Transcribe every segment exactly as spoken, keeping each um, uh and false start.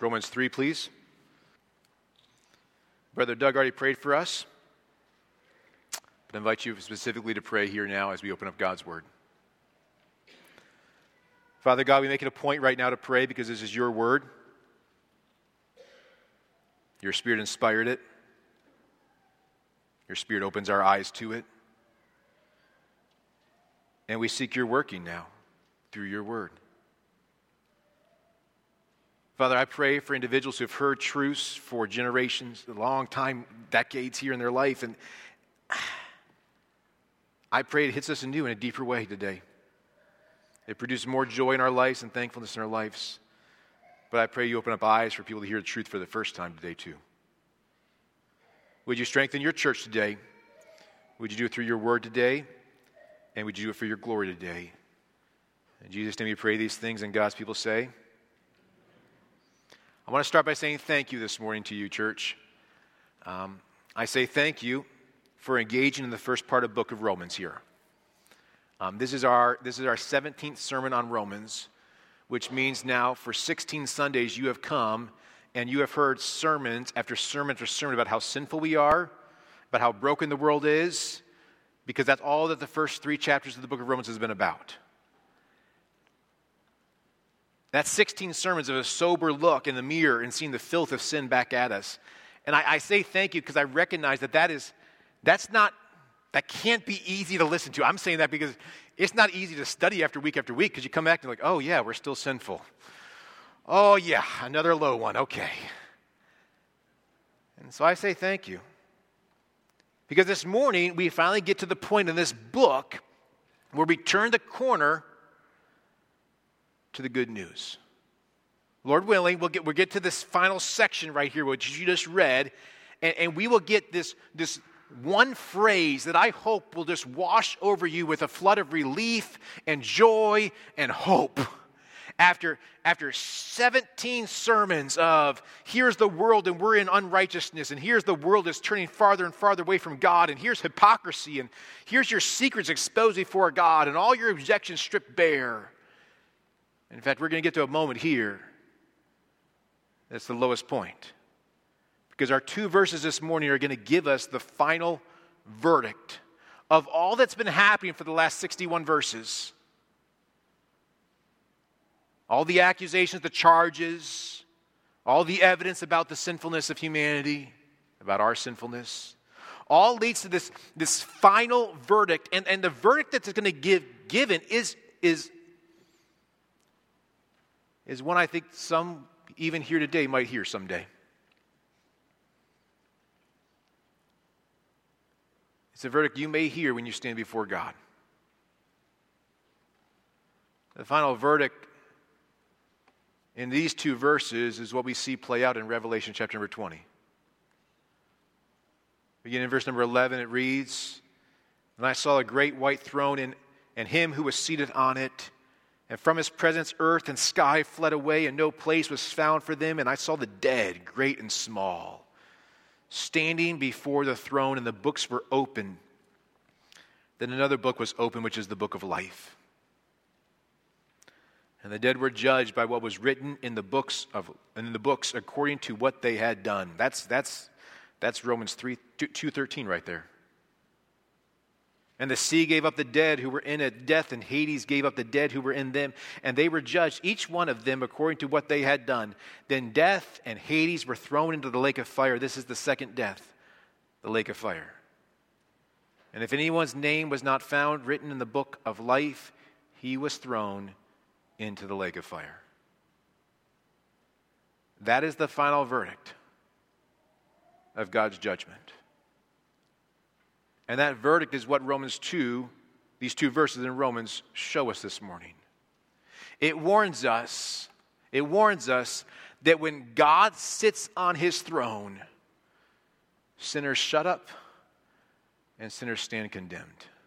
Romans three, please. Brother Doug already prayed for us, but I invite you specifically to pray here now as we open up God's Word. Father God, we make it a point right now to pray because this is your Word. Your Spirit inspired it. Your Spirit opens our eyes to it. And we seek your working now through your Word. Father, I pray for individuals who have heard truths for generations, a long time, decades here in their life, and I pray it hits us anew in a deeper way today. It produces more joy in our lives and thankfulness in our lives. But I pray you open up eyes for people to hear the truth for the first time today too. Would you strengthen your church today? Would you do it through your word today? And would you do it for your glory today? In Jesus' name we pray these things, and God's people say, I want to start by saying thank you this morning to you, church. Um, I say thank you for engaging in the first part of the book of Romans here. Um, this is our this is our seventeenth sermon on Romans, which means now for sixteen Sundays you have come and you have heard sermons after sermon after sermon about how sinful we are, about how broken the world is, because that's all that the first three chapters of the book of Romans has been about. That's sixteen sermons of a sober look in the mirror and seeing the filth of sin back at us. And I, I say thank you because I recognize that that is, that's not, that can't be easy to listen to. I'm saying that because it's not easy to study after week after week because you come back and you're like, oh yeah, we're still sinful. Oh yeah, another low one, okay. And so I say thank you. Because this morning we finally get to the point in this book where we turn the corner to the good news. Lord willing, we'll get we'll get to this final section right here, which you just read, and, and we will get this, this one phrase that I hope will just wash over you with a flood of relief and joy and hope. After, after seventeen sermons of here's the world and we're in unrighteousness, and here's the world is turning farther and farther away from God, and here's hypocrisy, and here's your secrets exposed before God, and all your objections stripped bare. In fact, we're going to get to a moment here that's the lowest point. Because our two verses this morning are going to give us the final verdict of all that's been happening for the last sixty-one verses. All the accusations, the charges, all the evidence about the sinfulness of humanity, about our sinfulness, all leads to this, this final verdict. And, and the verdict that's going to give given is, is is one I think some, even here today, might hear someday. It's a verdict you may hear when you stand before God. The final verdict in these two verses is what we see play out in Revelation chapter number twenty. Beginning in verse number eleven, it reads, And I saw a great white throne and, and him who was seated on it. And from his presence, earth and sky fled away, and no place was found for them. And I saw the dead, great and small, standing before the throne, and the books were open. Then another book was opened, which is the book of life. And the dead were judged by what was written in the books of in the books according to what they had done. That's that's that's Romans three two thirteen right there. And the sea gave up the dead who were in it. Death and Hades gave up the dead who were in them. And they were judged, each one of them, according to what they had done. Then death and Hades were thrown into the lake of fire. This is the second death, the lake of fire. And if anyone's name was not found written in the book of life, he was thrown into the lake of fire. That is the final verdict of God's judgment. And that verdict is what Romans two, these two verses in Romans, show us this morning. It warns us, it warns us that when God sits on his throne, sinners shut up and sinners stand condemned.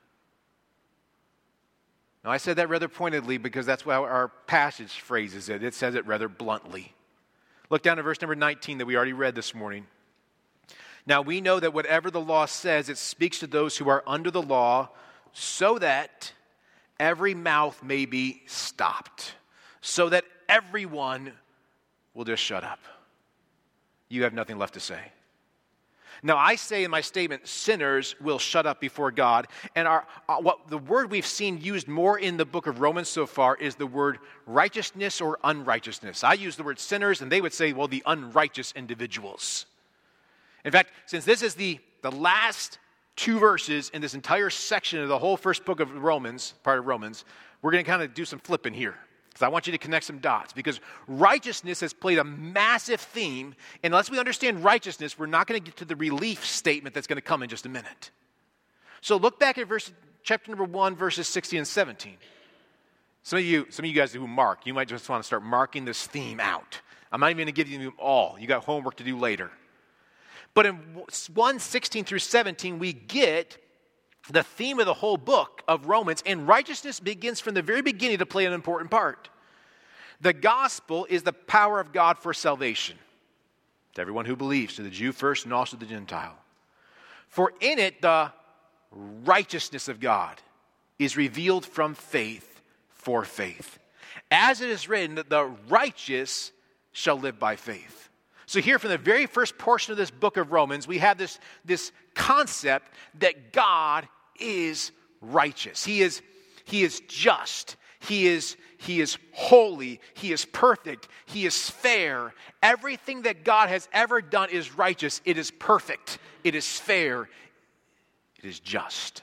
Now, I said that rather pointedly because that's how our passage phrases it. It says it rather bluntly. Look down at verse number nineteen that we already read this morning. Now we know that whatever the law says, it speaks to those who are under the law, so that every mouth may be stopped, so that everyone will just shut up. You have nothing left to say. Now, I say in my statement, sinners will shut up before God. And our, uh, what the word we've seen used more in the book of Romans so far is the word righteousness or unrighteousness. I use the word sinners, and they would say, well, the unrighteous individuals. In fact, since this is the, the last two verses in this entire section of the whole first book of Romans, part of Romans, we're going to kind of do some flipping here. Because I want you to connect some dots. Because righteousness has played a massive theme. And unless we understand righteousness, we're not going to get to the relief statement that's going to come in just a minute. So look back at verse, chapter number one, verses sixteen and seventeen. Some of you, some of you guys who mark, you might just want to start marking this theme out. I'm not even going to give you them all. You got homework to do later. But in one, sixteen through seventeen, we get the theme of the whole book of Romans, and righteousness begins from the very beginning to play an important part. The gospel is the power of God for salvation to everyone who believes, to the Jew first and also the Gentile. For in it the righteousness of God is revealed from faith for faith. As it is written, that the righteous shall live by faith. So here from the very first portion of this book of Romans, we have this, this concept that God is righteous. He is, he is just. He is, he is holy. He is perfect. He is fair. Everything that God has ever done is righteous. It is perfect. It is fair. It is just.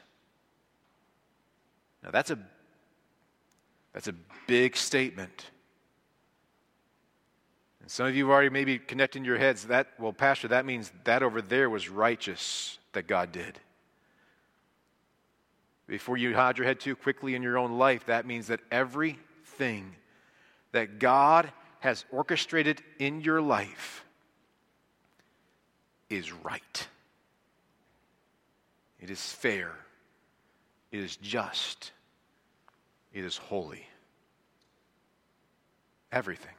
Now that's a, that's a big statement. And some of you have already maybe connecting your heads that, well, Pastor, that means that over there was righteous that God did. Before you nod your head too quickly in your own life, that means that everything that God has orchestrated in your life is right. It is fair. It is just. It is holy. Everything.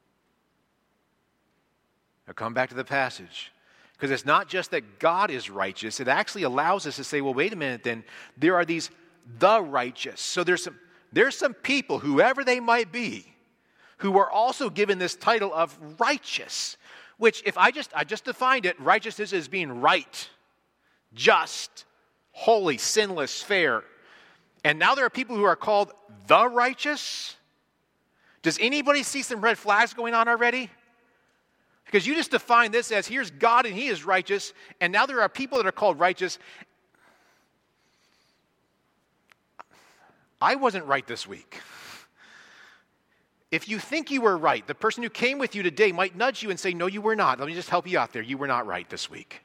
Now come back to the passage. Because it's not just that God is righteous. It actually allows us to say, well, wait a minute then. There are these the righteous. So there's some, there's some people, whoever they might be, who are also given this title of righteous. Which if I just, I just defined it, righteousness is being right, just, holy, sinless, fair. And now there are people who are called the righteous. Does anybody see some red flags going on already? Because you just define this as here's God and He is righteous, and now there are people that are called righteous. I wasn't right this week. If you think you were right, the person who came with you today might nudge you and say, no, you were not. Let me just help you out there. You were not right this week.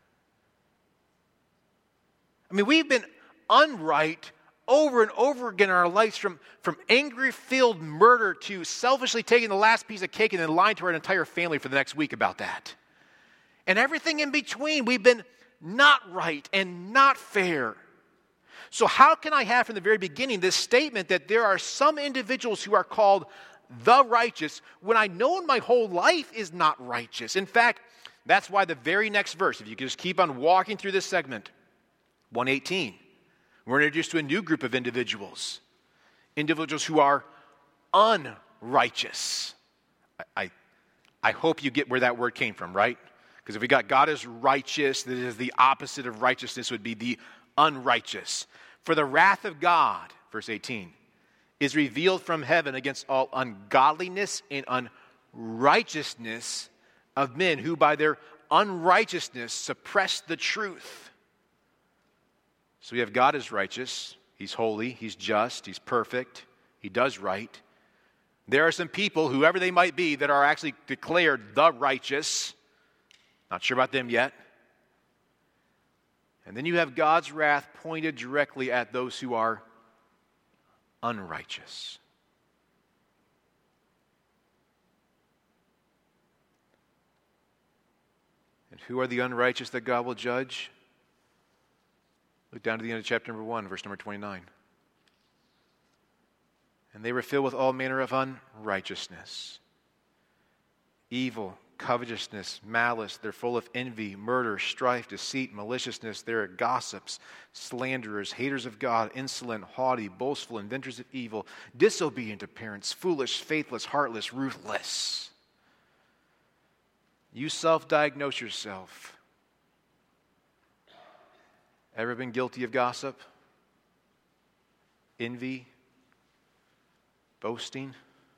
I mean, we've been unright over and over again in our lives, from, from angry-filled murder to selfishly taking the last piece of cake and then lying to our entire family for the next week about that. And everything in between, we've been not right and not fair. So how can I have from the very beginning this statement that there are some individuals who are called the righteous when I know my whole life is not righteous? In fact, that's why the very next verse, if you could just keep on walking through this segment, one eighteen, we're introduced to a new group of individuals. Individuals who are unrighteous. I, I, I hope you get where that word came from, right? Because if we got God is righteous, that is the opposite of righteousness would be the unrighteous. For the wrath of God, verse eighteen, is revealed from heaven against all ungodliness and unrighteousness of men who by their unrighteousness suppress the truth. So we have God is righteous. He's holy. He's just. He's perfect. He does right. There are some people, whoever they might be, that are actually declared the righteous. Not sure about them yet. And then you have God's wrath pointed directly at those who are unrighteous. And who are the unrighteous that God will judge? Look down to the end of chapter number one, verse number twenty-nine. And they were filled with all manner of unrighteousness, evil, covetousness, malice. They're full of envy, murder, strife, deceit, maliciousness. They're gossips, slanderers, haters of God, insolent, haughty, boastful, inventors of evil, disobedient to parents, foolish, faithless, heartless, ruthless. You self-diagnose yourself. Ever been guilty of gossip? Envy? Boasting?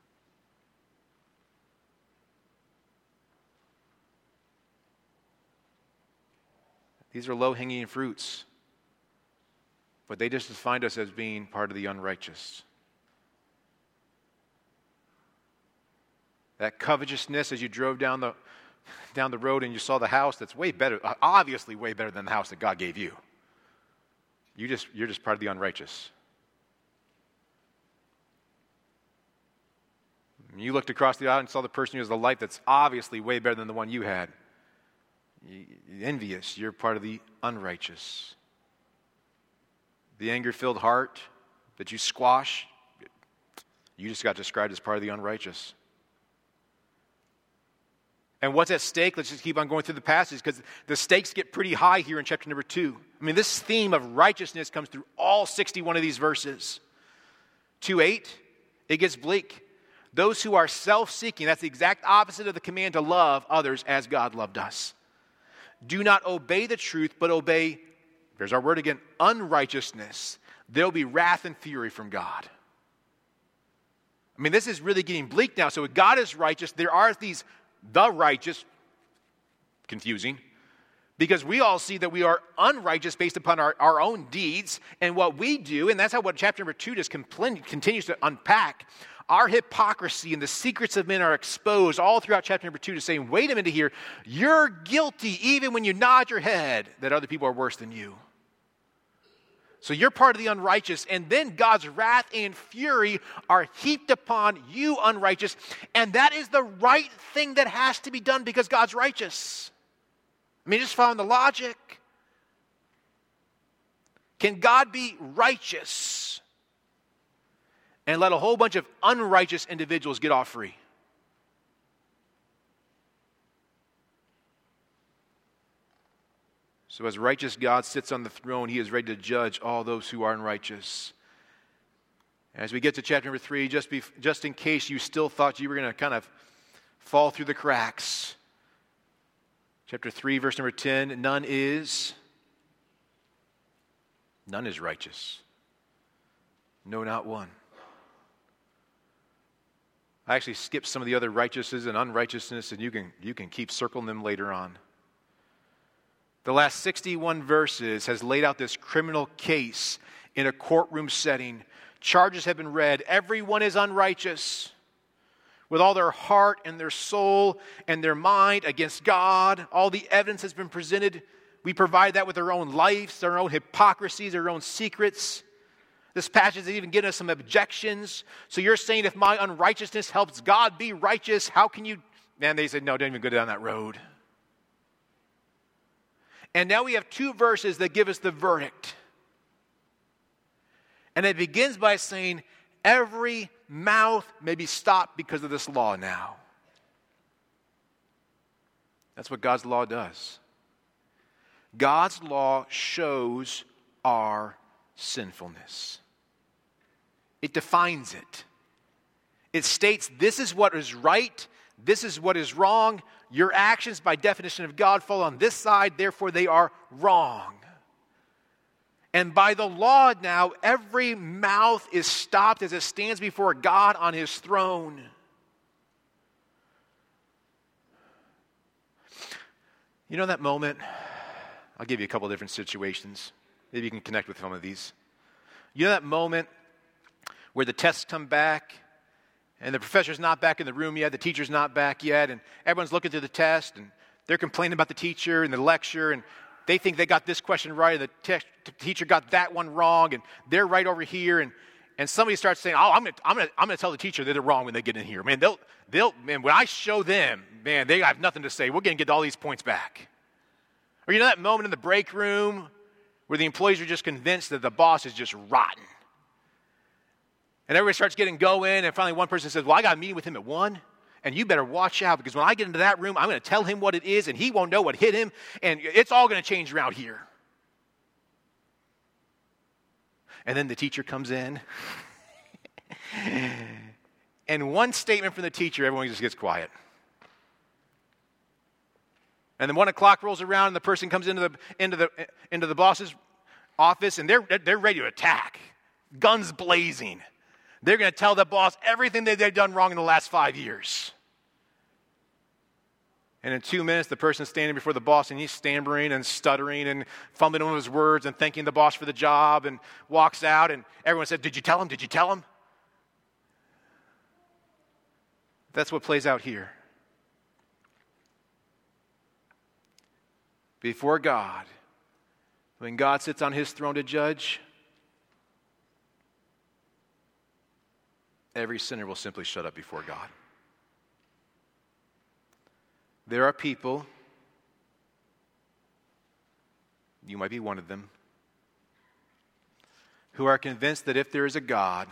These are low-hanging fruits, but they just define us as being part of the unrighteous. That covetousness as you drove down the down the road and you saw the house that's way better, obviously way better than the house that God gave you. You just, you're just part of the unrighteous. You looked across the aisle and saw the person who has the life that's obviously way better than the one you had. You're envious. You're part of the unrighteous. The anger-filled heart that you squash, you just got described as part of the unrighteous. And what's at stake? Let's just keep on going through the passage because the stakes get pretty high here in chapter number two. I mean, this theme of righteousness comes through all sixty-one of these verses. two eight, it gets bleak. Those who are self-seeking, that's the exact opposite of the command to love others as God loved us. Do not obey the truth, but obey, there's our word again, unrighteousness. There will be wrath and fury from God. I mean, this is really getting bleak now. So if God is righteous, there are these the righteous, confusing, because we all see that we are unrighteous based upon our, our own deeds and what we do, and that's how what chapter number two just compl- continues to unpack. Our hypocrisy and the secrets of men are exposed all throughout chapter number two to saying, wait a minute here, you're guilty even when you nod your head that other people are worse than you. So you're part of the unrighteous, and then God's wrath and fury are heaped upon you, unrighteous, and that is the right thing that has to be done because God's righteous. I mean, just following the logic. Can God be righteous and let a whole bunch of unrighteous individuals get off free? So as righteous God sits on the throne, he is ready to judge all those who are unrighteous. As we get to chapter number three, just, be, just in case you still thought you were going to kind of fall through the cracks. Chapter three, verse number ten, none is, none is righteous. No, not one. I actually skipped some of the other righteousnesses and unrighteousness, and you can, you can keep circling them later on. The last sixty-one verses has laid out this criminal case in a courtroom setting. Charges have been read. Everyone is unrighteous with all their heart and their soul and their mind against God. All the evidence has been presented. We provide that with our own lives, our own hypocrisies, our own secrets. This passage has even given us some objections. So you're saying if my unrighteousness helps God be righteous, how can you? Man, they said, no, don't even go down that road. And now we have two verses that give us the verdict. And it begins by saying, every mouth may be stopped because of this law now. That's what God's law does. God's law shows our sinfulness. It defines it. It states this is what is right, this is what is wrong. Your actions, by definition of God, fall on this side, therefore they are wrong. And by the law now, every mouth is stopped as it stands before God on his throne. You know that moment? I'll give you a couple of different situations. Maybe you can connect with some of these. You know that moment where the tests come back and the professor's not back in the room yet, the teacher's not back yet, and everyone's looking through the test, and they're complaining about the teacher and the lecture, and they think they got this question right, and the te- t- teacher got that one wrong, and they're right over here, and, and somebody starts saying, oh, I'm going to I'm gonna, I'm gonna tell the teacher that they're wrong when they get in here. Man, they'll, they'll, man, when I show them, man, they have nothing to say. We're going to get all these points back. Or you know that moment in the break room where the employees are just convinced that the boss is just rotten? And everybody starts getting going, and finally one person says, well, I got a meeting with him at one, and you better watch out, because when I get into that room, I'm going to tell him what it is, and he won't know what hit him, and it's all going to change around here. And then the teacher comes in, and one statement from the teacher, everyone just gets quiet. And then one o'clock rolls around and the person comes into the, into the, into the boss's office and they're, they're ready to attack. Guns blazing. They're going to tell the boss everything that they've done wrong in the last five years. And in two minutes, the person's standing before the boss and he's stammering and stuttering and fumbling over his words and thanking the boss for the job and walks out and everyone says, did you tell him? Did you tell him? That's what plays out here. Before God, when God sits on his throne to judge, every sinner will simply shut up before God. There are people, you might be one of them, who are convinced that if there is a God,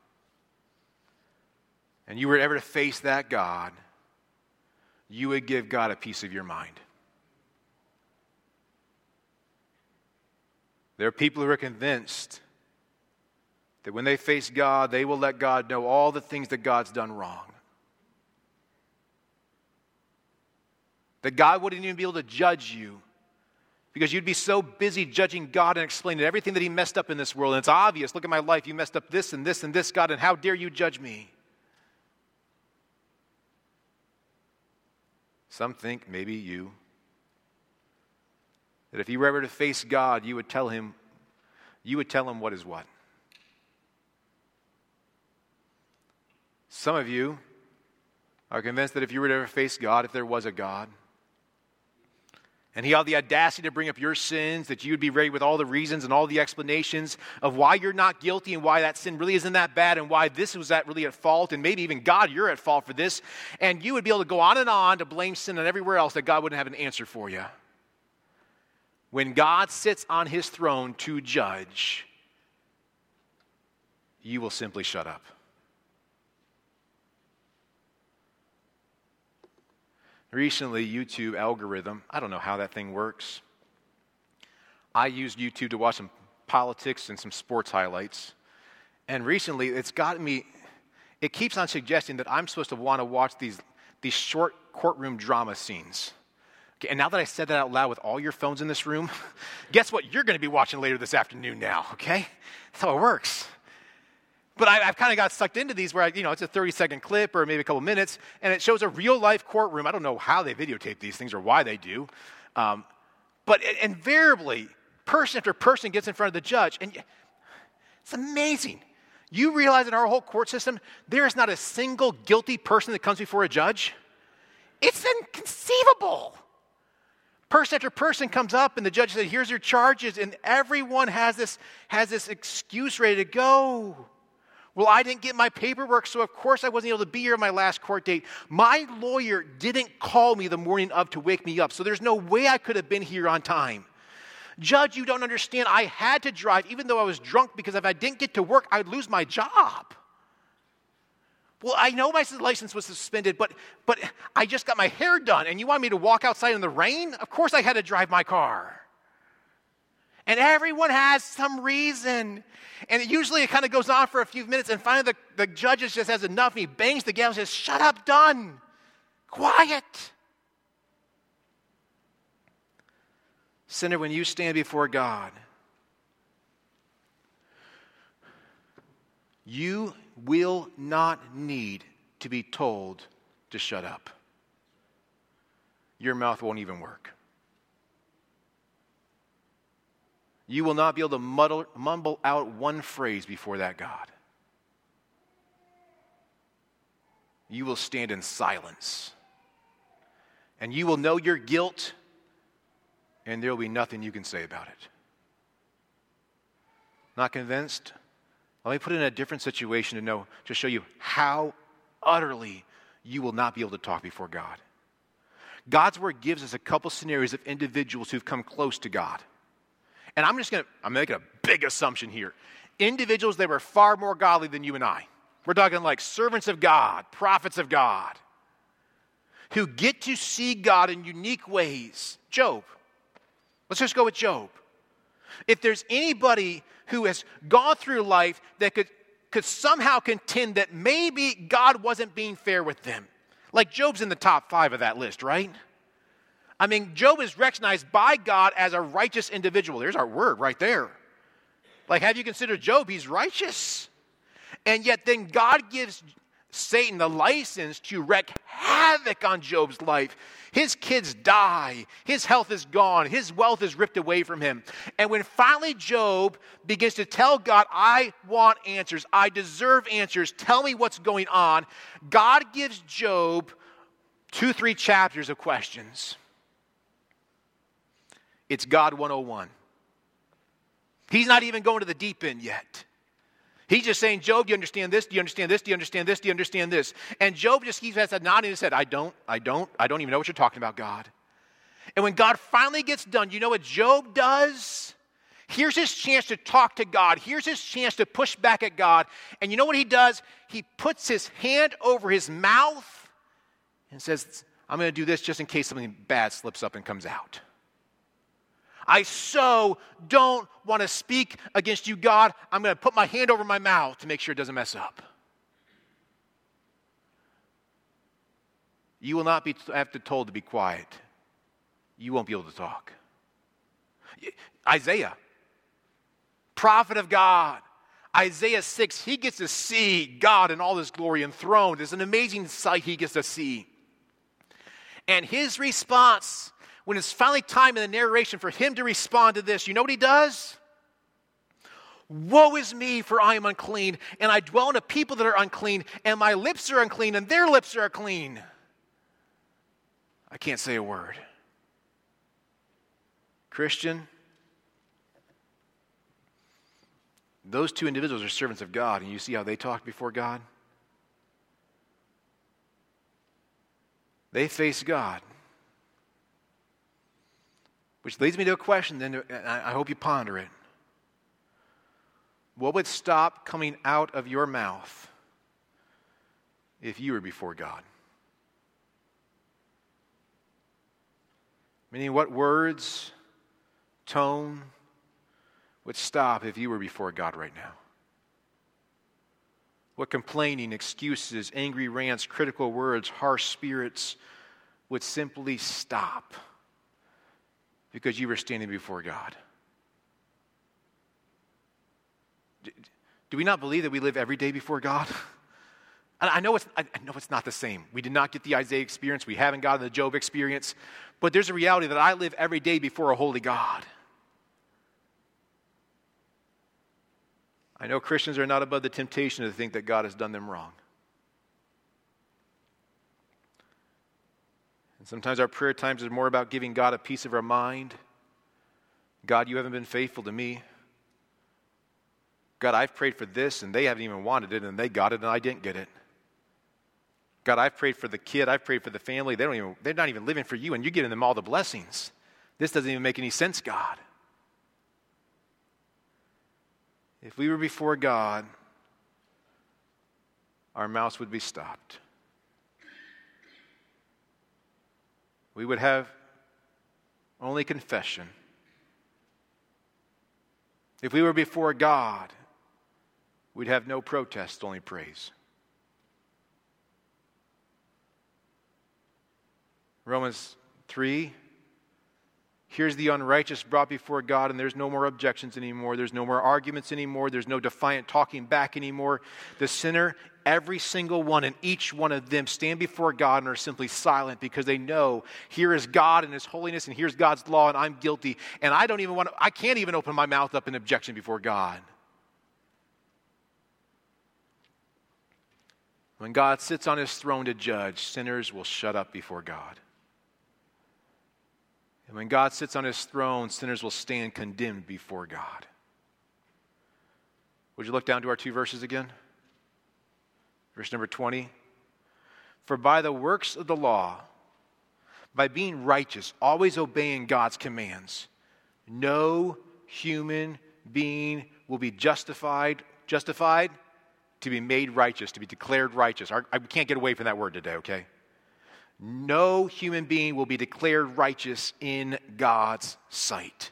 and you were ever to face that God, you would give God a piece of your mind. There are people who are convinced that when they face God, they will let God know all the things that God's done wrong. That God wouldn't even be able to judge you because you'd be so busy judging God and explaining everything that he messed up in this world. And it's obvious, look at my life, you messed up this and this and this, God, and how dare you judge me? Some think, maybe you, that if you were ever to face God, you would tell him, you would tell him what is what. Some of you are convinced that if you were to ever face God, if there was a God, and he had the audacity to bring up your sins, that you would be ready with all the reasons and all the explanations of why you're not guilty and why that sin really isn't that bad and why this was that really at fault and maybe even God, you're at fault for this. And you would be able to go on and on to blame sin and everywhere else that God wouldn't have an answer for you. When God sits on his throne to judge, you will simply shut up. Recently, YouTube algorithm, I don't know how that thing works. I used YouTube to watch some politics and some sports highlights. And recently, it's gotten me, it keeps on suggesting that I'm supposed to want to watch these, these short courtroom drama scenes. Okay, and now that I said that out loud with all your phones in this room, guess what you're going to be watching later this afternoon now, okay? That's how it works. But I, I've kind of got sucked into these where, I, you know, it's a thirty-second clip or maybe a couple minutes, and it shows a real-life courtroom. I don't know how they videotape these things or why they do. Um, but it, invariably, person after person gets in front of the judge, and it's amazing. You realize in our whole court system, there is not a single guilty person that comes before a judge? It's inconceivable. Person after person comes up, and the judge says, here's your charges, and everyone has this, has this excuse ready to go. Well, I didn't get my paperwork, so of course I wasn't able to be here on my last court date. My lawyer didn't call me the morning of to wake me up, so there's no way I could have been here on time. Judge, you don't understand. I had to drive, even though I was drunk, because if I didn't get to work, I'd lose my job. Well, I know my license was suspended, but, but I just got my hair done, and you want me to walk outside in the rain? Of course I had to drive my car. And everyone has some reason. And it usually it kind of goes on for a few minutes, and finally the, the judge just has enough, and he bangs the gavel and says, shut up, done. Quiet. Sinner, when you stand before God, you will not need to be told to shut up. Your mouth won't even work. You will not be able to muddle, mumble out one phrase before that God. You will stand in silence. And you will know your guilt, and there will be nothing you can say about it. Not convinced? Let me put it in a different situation to know, to show you how utterly you will not be able to talk before God. God's word gives us a couple scenarios of individuals who've come close to God. And I'm just going to, I'm making a big assumption here. Individuals that were far more godly than you and I. We're talking like servants of God, prophets of God, who get to see God in unique ways. Job. Let's just go with Job. If there's anybody who has gone through life that could, could somehow contend that maybe God wasn't being fair with them, like Job's in the top five of that list, right? I mean, Job is recognized by God as a righteous individual. There's our word right there. Like, have you considered Job? He's righteous. And yet then God gives Satan the license to wreak havoc on Job's life. His kids die. His health is gone. His wealth is ripped away from him. And when finally Job begins to tell God, I want answers. I deserve answers. Tell me what's going on. God gives Job two, three chapters of questions. It's God one oh one. He's not even going to the deep end yet. He's just saying, Job, do you understand this? Do you understand this? Do you understand this? Do you understand this? And Job just keeps nodding his head. I don't, I don't, I don't even know what you're talking about, God. And when God finally gets done, you know what Job does? Here's his chance to talk to God. Here's his chance to push back at God. And you know what he does? He puts his hand over his mouth and says, I'm going to do this just in case something bad slips up and comes out. I so don't want to speak against you, God. I'm going to put my hand over my mouth to make sure it doesn't mess up. You will not be have to told to be quiet. You won't be able to talk. Isaiah, prophet of God. Isaiah six, he gets to see God in all his glory enthroned. It's an amazing sight he gets to see. And his response, when it's finally time in the narration for him to respond to this, you know what he does? Woe is me, for I am unclean, and I dwell in a people that are unclean, and my lips are unclean, and their lips are clean. I can't say a word. Christian, those two individuals are servants of God, and you see how they talked before God? They face God. Which leads me to a question, then, and I hope you ponder it. What would stop coming out of your mouth if you were before God? Meaning, what words, tone would stop if you were before God right now? What complaining, excuses, angry rants, critical words, harsh spirits would simply stop because you were standing before God? Do we not believe that we live every day before God? I know it's, I know it's not the same. We did not get the Isaiah experience. We haven't gotten the Job experience. But there's a reality that I live every day before a holy God. I know Christians are not above the temptation to think that God has done them wrong. And sometimes our prayer times is more about giving God a piece of our mind. God, you haven't been faithful to me. God, I've prayed for this and they haven't even wanted it and they got it and I didn't get it. God, I've prayed for the kid, I've prayed for the family, they don't even, they're not even living for you and you're giving them all the blessings. This doesn't even make any sense, God. If we were before God, our mouths would be stopped. We would have only confession. If we were before God, we'd have no protest, only praise. Romans three, here's the unrighteous brought before God, and there's no more objections anymore. There's no more arguments anymore. There's no defiant talking back anymore. The sinner, every single one and each one of them stand before God and are simply silent because they know here is God and His holiness and here's God's law and I'm guilty. And I don't even want to, I can't even open my mouth up in objection before God. When God sits on His throne to judge, sinners will shut up before God. And when God sits on His throne, sinners will stand condemned before God. Would you look down to our two verses again? Verse number twenty. For by the works of the law, by being righteous, always obeying God's commands, no human being will be justified, justified to be made righteous, to be declared righteous. I can't get away from that word today, okay? No human being will be declared righteous in God's sight.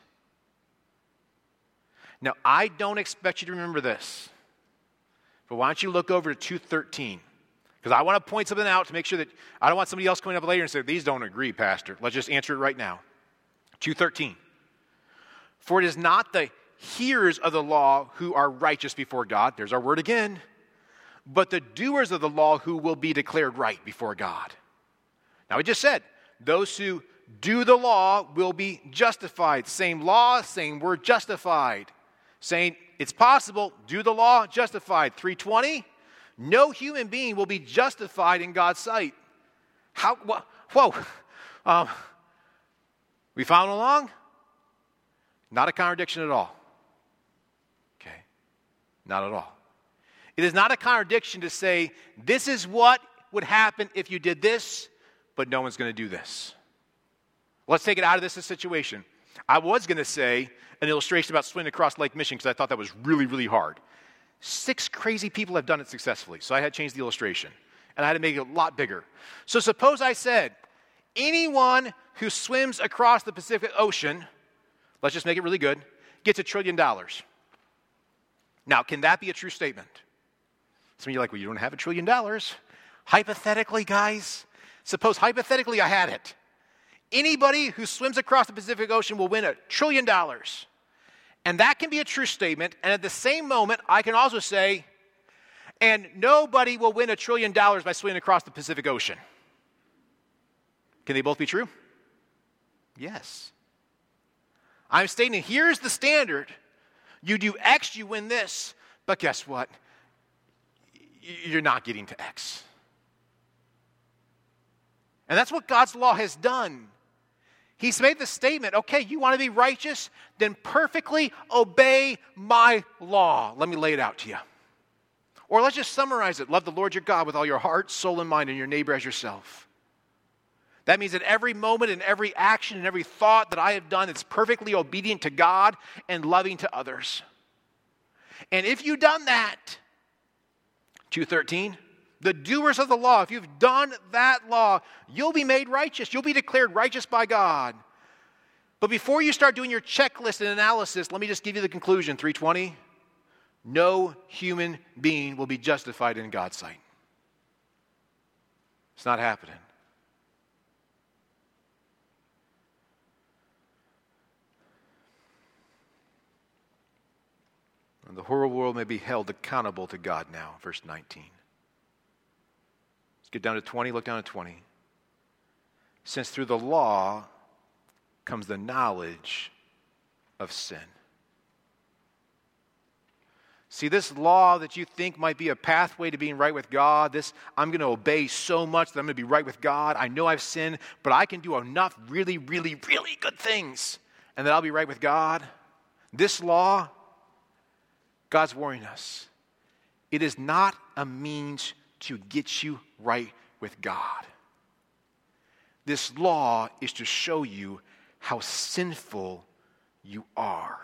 Now, I don't expect you to remember this, but why don't you look over to two thirteen? Because I want to point something out to make sure that I don't want somebody else coming up later and say, these don't agree, Pastor. Let's just answer it right now. two thirteen. For it is not the hearers of the law who are righteous before God. There's our word again. But the doers of the law who will be declared right before God. Now, we just said, those who do the law will be justified. Same law, same word, justified. Saying it's possible, do the law, justified. three twenty, no human being will be justified in God's sight. How, wh- whoa. Um, we following along? Not a contradiction at all. Okay, not at all. It is not a contradiction to say, this is what would happen if you did this, but no one's going to do this. Let's take it out of this situation. I was going to say an illustration about swimming across Lake Michigan because I thought that was really, really hard. Six crazy people have done it successfully, so I had to change the illustration. And I had to make it a lot bigger. So suppose I said, anyone who swims across the Pacific Ocean, let's just make it really good, gets a trillion dollars. Now, can that be a true statement? Some of you are like, well, you don't have a trillion dollars. Hypothetically, guys, suppose hypothetically I had it. Anybody who swims across the Pacific Ocean will win a trillion dollars. And that can be a true statement. And at the same moment, I can also say, and nobody will win a trillion dollars by swimming across the Pacific Ocean. Can they both be true? Yes. I'm stating, here's the standard. You do X, you win this. But guess what? You're not getting to X. And that's what God's law has done. He's made the statement, okay, you want to be righteous? Then perfectly obey my law. Let me lay it out to you. Or let's just summarize it. Love the Lord your God with all your heart, soul, and mind, and your neighbor as yourself. That means that every moment and every action and every thought that I have done, it's perfectly obedient to God and loving to others. And if you've done that, two thirteen, the doers of the law, if you've done that law, you'll be made righteous. You'll be declared righteous by God. But before you start doing your checklist and analysis, let me just give you the conclusion, three twenty. No human being will be justified in God's sight. It's not happening. And the whole world may be held accountable to God now, verse nineteen. Let's get down to twenty, look down at twenty. Since through the law comes the knowledge of sin. See, this law that you think might be a pathway to being right with God, this, I'm going to obey so much that I'm going to be right with God. I know I've sinned, but I can do enough really, really, really good things, and that I'll be right with God. This law, God's warning us, it is not a means to get you right with God. This law is to show you how sinful you are.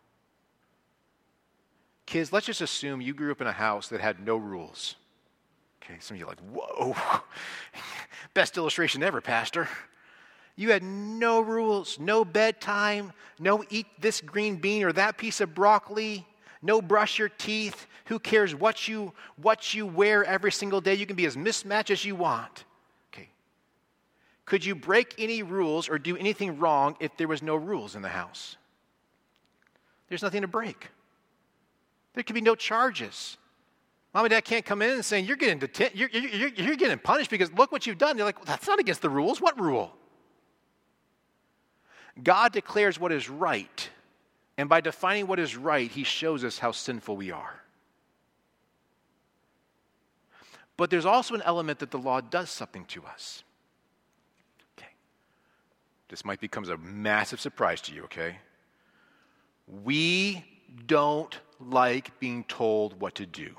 Kids, let's just assume you grew up in a house that had no rules. Okay, some of you are like, whoa, best illustration ever, Pastor. You had no rules, no bedtime, no eat this green bean or that piece of broccoli, no brush your teeth. Who cares what you, what you wear every single day? You can be as mismatched as you want. Okay. Could you break any rules or do anything wrong if there was no rules in the house? There's nothing to break. There could be no charges. Mom and dad can't come in and say, you're getting, deten- you're, you're, you're getting punished because look what you've done. They're like, well, that's not against the rules. What rule? God declares what is right. And by defining what is right, he shows us how sinful we are. But there's also an element that the law does something to us. Okay. This might become a massive surprise to you, okay? We don't like being told what to do.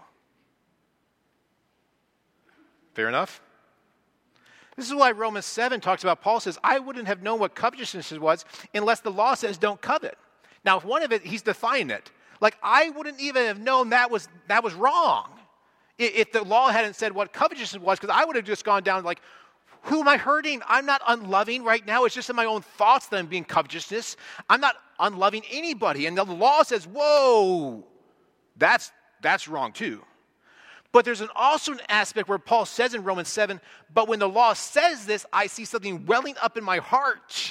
Fair enough? This is why Romans seven talks about, Paul says, I wouldn't have known what covetousness was unless the law says don't covet. Now, if one of it, he's defying it. Like, I wouldn't even have known that was that was wrong if the law hadn't said what covetousness was, because I would have just gone down like, who am I hurting? I'm not unloving right now. It's just in my own thoughts that I'm being covetousness. I'm not unloving anybody. And the law says, whoa, that's, that's wrong too. But there's an, also an aspect where Paul says in Romans seven, but when the law says this, I see something welling up in my heart,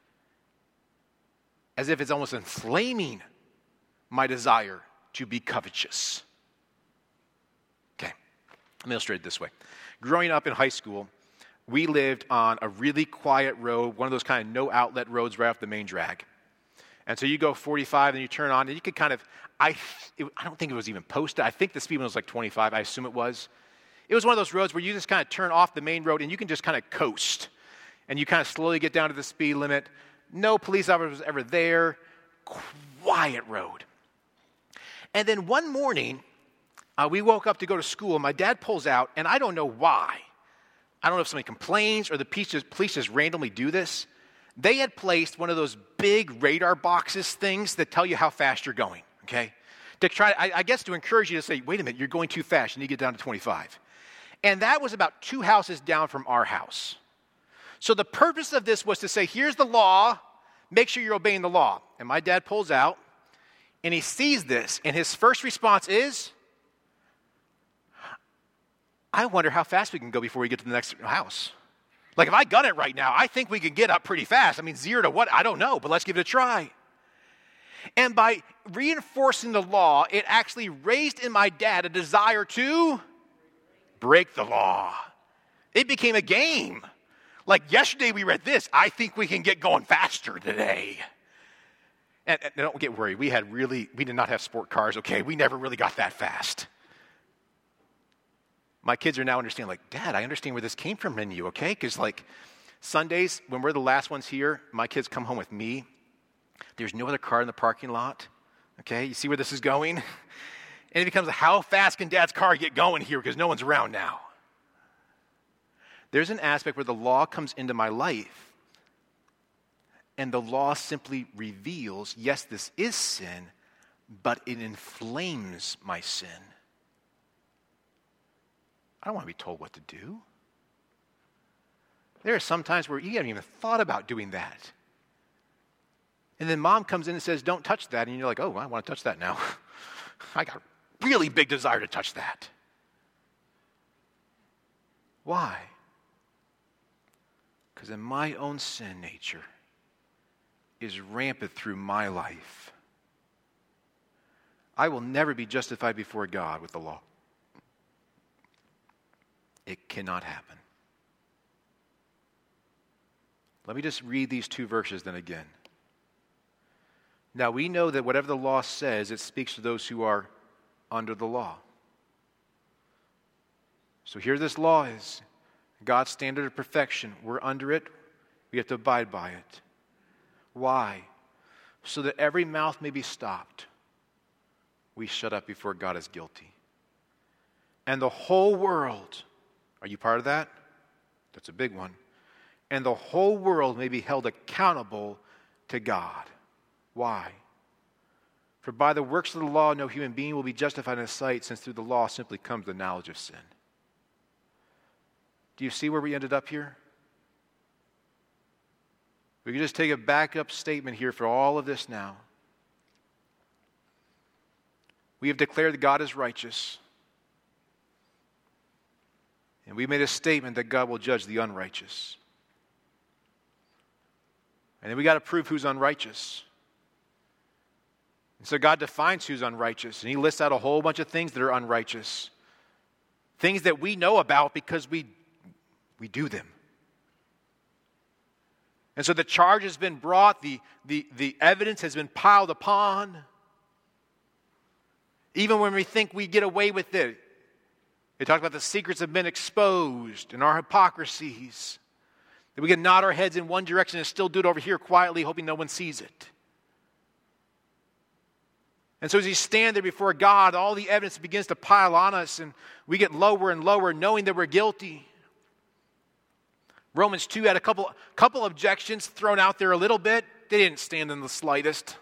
as if it's almost inflaming my desire to be covetous. Okay, let me illustrate it this way. Growing up in high school, we lived on a really quiet road, one of those kind of no outlet roads right off the main drag. And so you go forty-five and you turn on, and you could kind of, I, it, I don't think it was even posted. I think the speed limit was like twenty-five. I assume it was. It was one of those roads where you just kind of turn off the main road and you can just kind of coast. And you kind of slowly get down to the speed limit. No police officer was ever there. Quiet road. And then one morning, uh, we woke up to go to school. My dad pulls out, and I don't know why. I don't know if somebody complains or the police just, police just randomly do this. They had placed one of those big radar boxes things that tell you how fast you're going, okay? To try, I, I guess to encourage you to say, wait a minute, you're going too fast. You need to get down to twenty-five. And that was about two houses down from our house. So the purpose of this was to say, here's the law. Make sure you're obeying the law. And my dad pulls out, and he sees this, and his first response is, I wonder how fast we can go before we get to the next house. Like, if I gun it right now, I think we could get up pretty fast. I mean, zero to what? I don't know, but let's give it a try. And by reinforcing the law, it actually raised in my dad a desire to break the law. It became a game. Like, yesterday we read this. I think we can get going faster today. And, and don't get worried. We had really, we did not have sport cars, okay? We never really got that fast. My kids are now understanding, like, Dad, I understand where this came from in you, okay? Because, like, Sundays, when we're the last ones here, my kids come home with me. There's no other car in the parking lot, okay? You see where this is going? And it becomes, how fast can Dad's car get going here because no one's around now? There's an aspect where the law comes into my life, and the law simply reveals, yes, this is sin, but it inflames my sin. I don't want to be told what to do. There are some times where you haven't even thought about doing that. And then mom comes in and says, don't touch that. And you're like, oh, I want to touch that now. I got a really big desire to touch that. Why? Because in my own sin nature is rampant through my life. I will never be justified before God with the law. It cannot happen. Let me just read these two verses then again. Now we know that whatever the law says, it speaks to those who are under the law. So here this law is. God's standard of perfection. We're under it. We have to abide by it. Why? So that every mouth may be stopped. We shut up before God as guilty. And the whole world, are you part of that? That's a big one. And the whole world may be held accountable to God. Why? For by the works of the law, no human being will be justified in His sight, since through the law simply comes the knowledge of sin. Do you see where we ended up here? We can just take a backup statement here for all of this now. We have declared that God is righteous. And we made a statement that God will judge the unrighteous. And then we got to prove who's unrighteous. And so God defines who's unrighteous. And He lists out a whole bunch of things that are unrighteous. Things that we know about because we, we do them. And so the charge has been brought. The, the, the evidence has been piled upon. Even when we think we get away with it. They talk about the secrets have been exposed and our hypocrisies. That we can nod our heads in one direction and still do it over here quietly, hoping no one sees it. And so as you stand there before God, all the evidence begins to pile on us, and we get lower and lower, knowing that we're guilty. Romans two had a couple, couple objections thrown out there a little bit. They didn't stand in the slightest.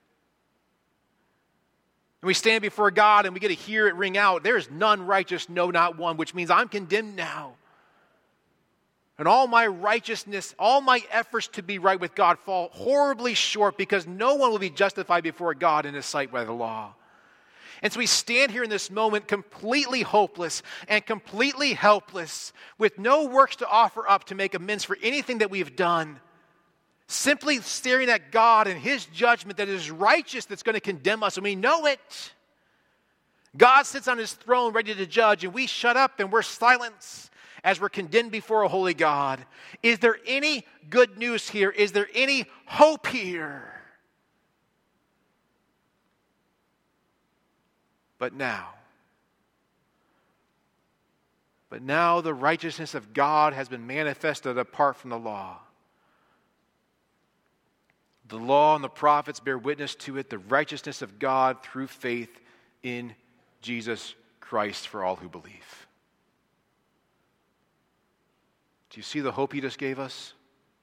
And we stand before God and we get to hear it ring out, there is none righteous, no, not one, which means I'm condemned now. And all my righteousness, all my efforts to be right with God fall horribly short because no one will be justified before God in His sight by the law. And so we stand here in this moment completely hopeless and completely helpless, with no works to offer up to make amends for anything that we have done. Simply staring at God and His judgment that is righteous, that's going to condemn us, and we know it. God sits on His throne ready to judge, and we shut up and we're silent as we're condemned before a holy God. Is there any good news here? Is there any hope here? But now, but now the righteousness of God has been manifested apart from the law. The law and the prophets bear witness to it, the righteousness of God through faith in Jesus Christ for all who believe. Do you see the hope He just gave us?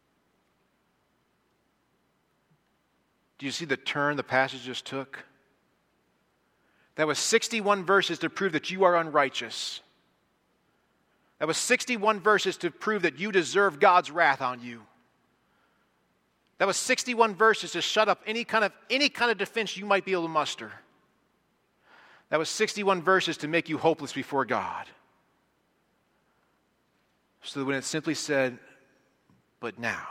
Do you see the turn the passage just took? That was sixty-one verses to prove that you are unrighteous. That was sixty-one verses to prove that you deserve God's wrath on you. That was sixty-one verses to shut up any kind of any kind of defense you might be able to muster. That was sixty-one verses to make you hopeless before God. So that when it simply said, but now,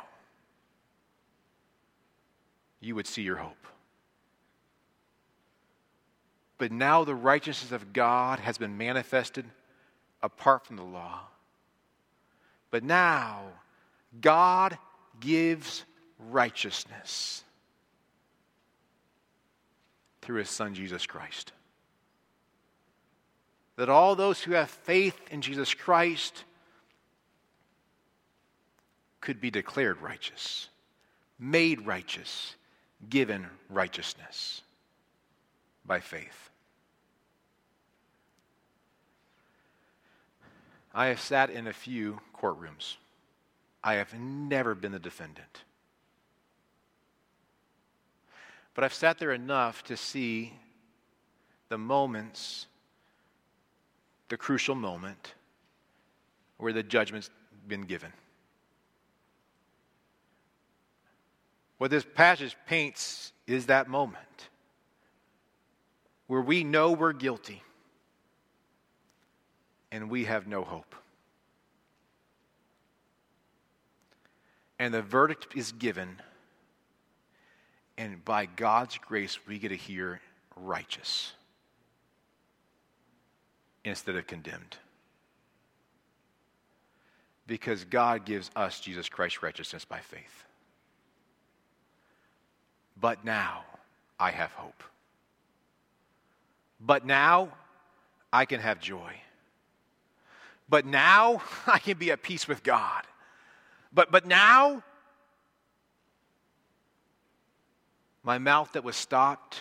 you would see your hope. But now the righteousness of God has been manifested apart from the law. But now God gives righteousness through His Son, Jesus Christ. That all those who have faith in Jesus Christ could be declared righteous, made righteous, given righteousness by faith. I have sat in a few courtrooms. I have never been the defendant. But I've sat there enough to see the moments, the crucial moment, where the judgment's been given. What this passage paints is that moment where we know we're guilty and we have no hope. And the verdict is given, and by God's grace we get to hear righteous instead of condemned. Because God gives us Jesus Christ's righteousness by faith. But now I have hope. But now I can have joy. But now I can be at peace with God. But, but now my mouth that was stopped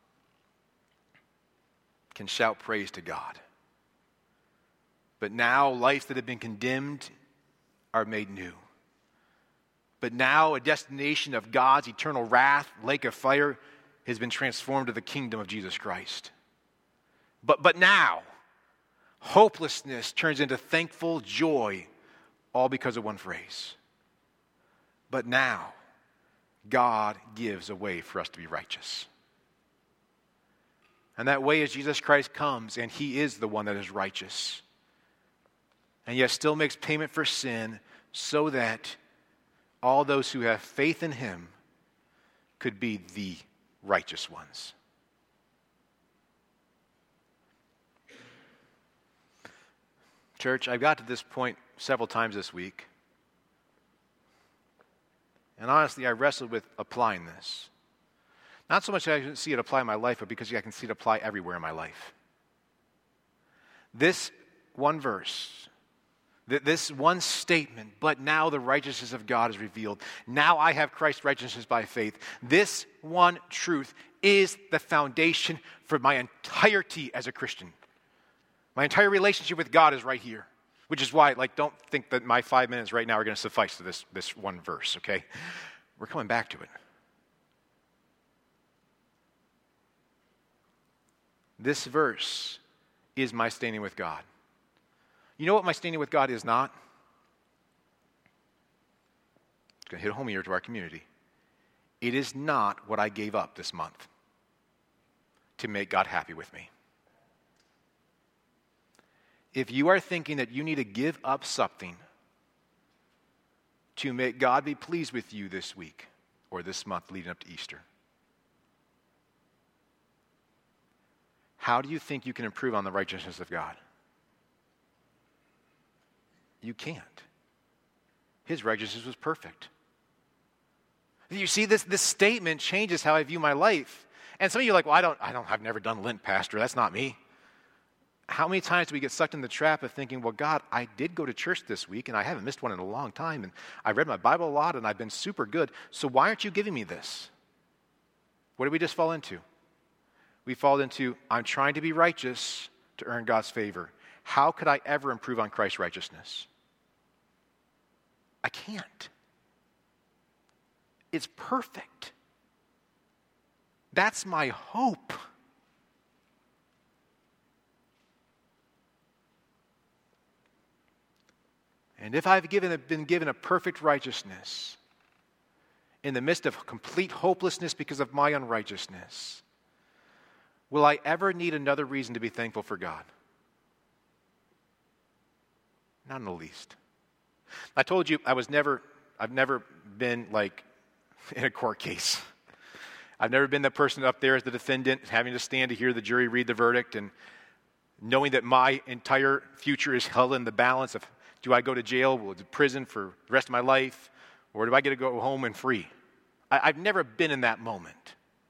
can shout praise to God. But now lives that have been condemned are made new. But now a destination of God's eternal wrath, lake of fire, has been transformed to the kingdom of Jesus Christ. But, but now, hopelessness turns into thankful joy, all because of one phrase. But now, God gives a way for us to be righteous. And that way is Jesus Christ comes, and He is the one that is righteous. And yet still makes payment for sin so that all those who have faith in Him could be the righteous ones. Church, I've got to this point several times this week. And honestly, I wrestled with applying this. Not so much that I can see it apply in my life, but because I can see it apply everywhere in my life. This one verse, this one statement, but now the righteousness of God is revealed. Now I have Christ's righteousness by faith. This one truth is the foundation for my entirety as a Christian. My entire relationship with God is right here. Which is why, like, don't think that my five minutes right now are going to suffice to this, this one verse, okay? We're coming back to it. This verse is my standing with God. You know what my standing with God is not? It's going to hit home here to our community. It is not what I gave up this month to make God happy with me. If you are thinking that you need to give up something to make God be pleased with you this week or this month leading up to Easter, how do you think you can improve on the righteousness of God? You can't. His righteousness was perfect. You see, this, this statement changes how I view my life. And some of you are like, well, I don't, I don't, I've never done Lent, Pastor. That's not me. How many times do we get sucked in the trap of thinking, well, God, I did go to church this week, and I haven't missed one in a long time, and I read my Bible a lot, and I've been super good, so why aren't you giving me this? What did we just fall into? We fall into, I'm trying to be righteous to earn God's favor. How could I ever improve on Christ's righteousness? I can't. It's perfect. That's my hope. And if I've given, been given a perfect righteousness in the midst of complete hopelessness because of my unrighteousness, will I ever need another reason to be thankful for God? Not in the least. I told you I was never, I've never been like in a court case. I've never been the person up there as the defendant having to stand to hear the jury read the verdict and knowing that my entire future is held in the balance of, do I go to jail, will to prison for the rest of my life, or do I get to go home and free? I, I've never been in that moment.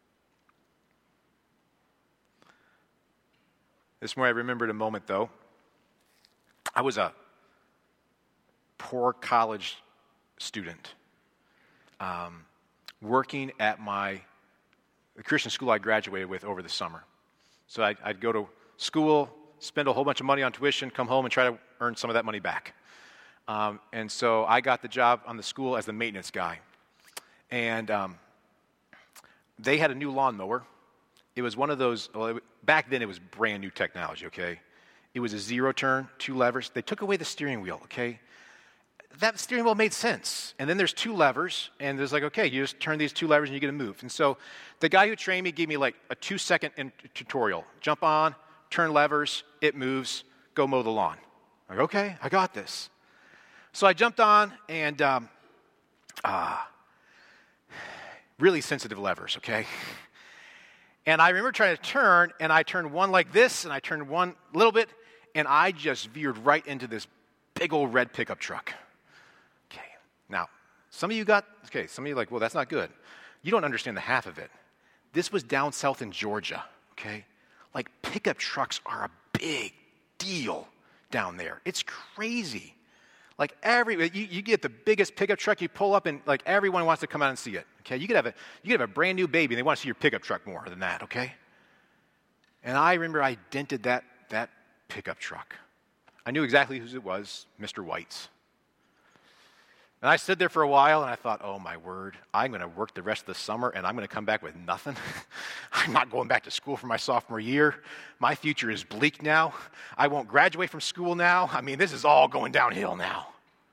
This morning I remembered a moment, though. I was a poor college student um, working at my the Christian school I graduated with over the summer. So I'd, I'd go to school, spend a whole bunch of money on tuition, come home and try to earn some of that money back. Um, and so I got the job on the school as the maintenance guy. And um, they had a new lawnmower. It was one of those, well, it, back then it was brand new technology, okay? It was a zero turn, two levers. They took away the steering wheel, okay? That steering wheel made sense. And then there's two levers, and there's like, okay, you just turn these two levers and you get to move. And so the guy who trained me gave me like a two-second in- tutorial. Jump on, turn levers, it moves, go mow the lawn. I'm like, okay, I got this. So I jumped on, and um, uh, really sensitive levers, okay? And I remember trying to turn, and I turned one like this, and I turned one a little bit, and I just veered right into this big old red pickup truck. Okay, now, some of you got, okay, some of you are like, well, that's not good. You don't understand the half of it. This was down south in Georgia, okay? Like, pickup trucks are a big deal down there. It's crazy. Like, every, you, you get the biggest pickup truck, you pull up, and, like, everyone wants to come out and see it, okay? You could have a, you could have a brand new baby, and they want to see your pickup truck more than that, okay? And I remember I dented that, that pickup truck. I knew exactly whose it was, Mister White's. And I stood there for a while, and I thought, oh, my word, I'm going to work the rest of the summer, and I'm going to come back with nothing. I'm not going back to school for my sophomore year. My future is bleak now. I won't graduate from school now. I mean, this is all going downhill now.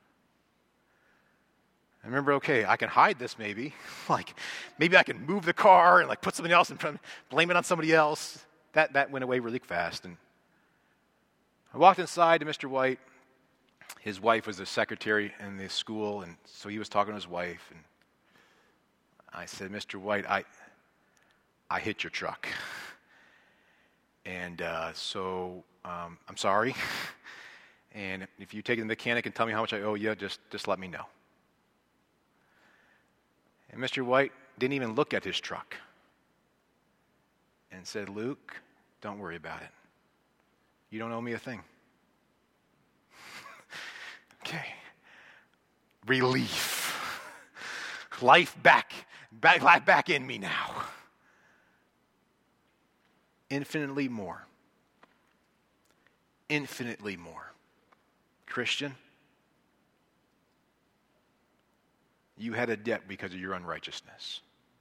I remember, okay, I can hide this maybe. Like, maybe I can move the car and, like, put something else in front, blame it on somebody else. That, that went away really fast, and I walked inside to Mister White. His wife was the secretary in the school, and so he was talking to his wife. And I said, Mister White, I I hit your truck. And uh, so um, I'm sorry. And if you take it to the mechanic and tell me how much I owe you, just, just let me know. And Mister White didn't even look at his truck and said, Luke, don't worry about it. You don't owe me a thing. Okay. Relief. Life back, back, life back in me now. Infinitely more. Infinitely more. Christian, you had a debt because of your unrighteousness.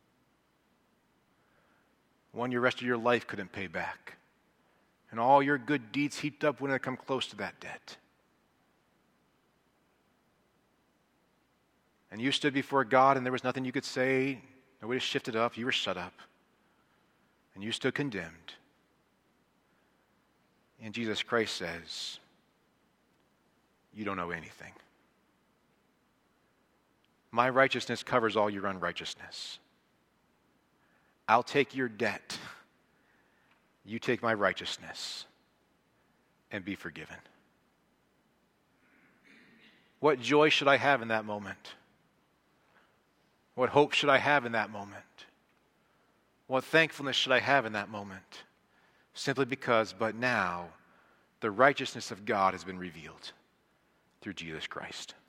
One your rest of your life couldn't pay back. And all your good deeds heaped up wouldn't come close to that debt. And you stood before God, and there was nothing you could say. Nobody shifted up. You were shut up. And you stood condemned. And Jesus Christ says, you don't owe anything. My righteousness covers all your unrighteousness. I'll take your debt. You take my righteousness and be forgiven. What joy should I have in that moment? What hope should I have in that moment? What thankfulness should I have in that moment? Simply because, but now, the righteousness of God has been revealed through Jesus Christ.